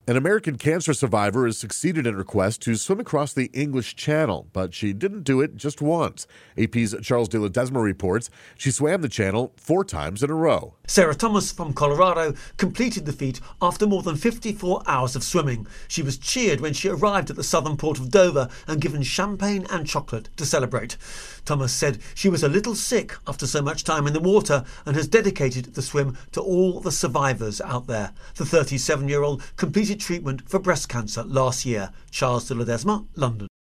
An American cancer survivor has succeeded in her quest to swim across the English Channel, but she didn't do it just once. AP's Charles de Ledesma reports she swam the channel 4 times in a row. Sarah Thomas from Colorado completed the feat after more than 54 hours of swimming. She was cheered when she arrived at the southern port of Dover and given champagne and chocolate to celebrate. Thomas said she was a little sick after so much time in the water and has dedicated the swim to all the survivors out there. The 37-year-old completed treatment for breast cancer last year. Charles de Ledesma, London.